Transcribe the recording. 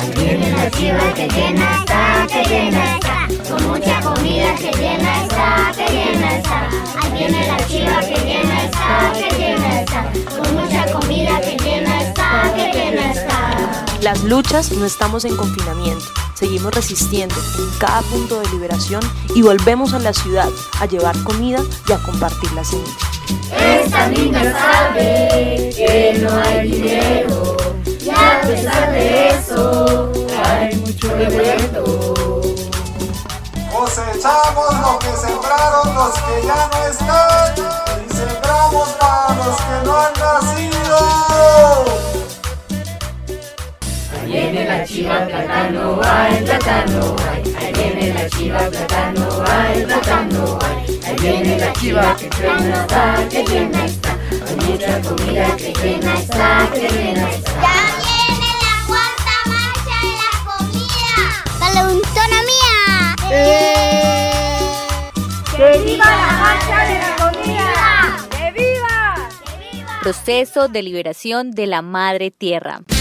Viene la chiva que llena está, que llena está. Con mucha comida que llena está, que llena está. Ahí viene la chiva que llena está, que llena está. Con mucha comida que llena está, que llena está. Las luchas no estamos en confinamiento. Seguimos resistiendo en cada punto de liberación y volvemos a la ciudad a llevar comida y a compartir la semilla. Esta niña sabe que no hay dinero y a pesar de eso hay mucho revuelto. Cosechamos lo que sembraron los que ya no están y sembramos para los que no han nacido. Ahí viene la chiva, plátano hay, plátano hay. Ahí viene la chiva, plátano hay, plátano hay. Ahí viene la chiva que llena está, que llena está. Hay mucha comida que llena está, que llena está. ¡Ya viene la cuarta marcha de la comida! ¡Con la autonomía! ¡Que viva la marcha de la comida! Proceso de liberación de la Madre Tierra.